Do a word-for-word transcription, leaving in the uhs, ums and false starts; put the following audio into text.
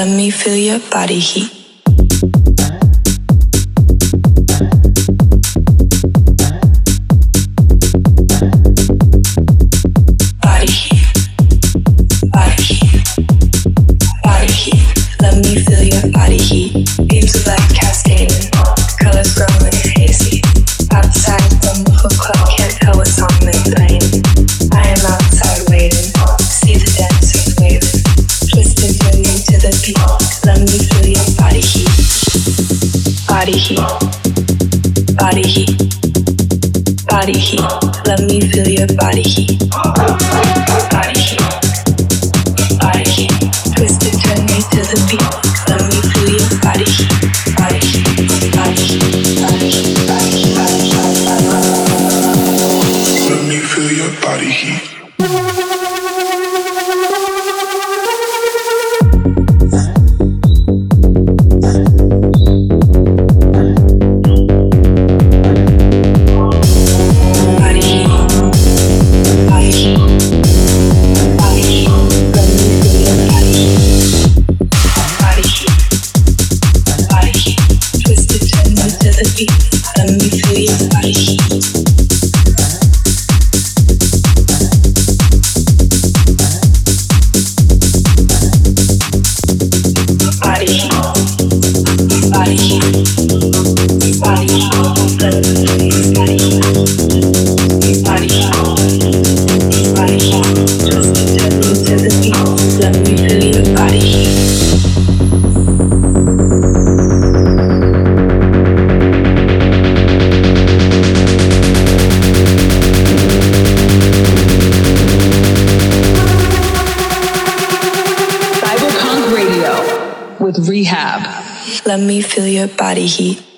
Let me feel your body heat. Body heat. Body heat. Body heat. Let me feel your body heat. Beams of light cascading. Colors growing hazy. Outside from the hook club, can't tell what song they playing. I am outside waiting. See the dancers waving. Twisted journey to the beat. Let me feel your body heat. Body heat. Body heat. Body heat. Let me feel your body heat. Body heat. Body heat. Twisted journey to the beat. Let me feel your body heat. Body heat. Body heat. Body heat. Body heat. Body heat. Let me feel your body heat. Let me feel your body heat.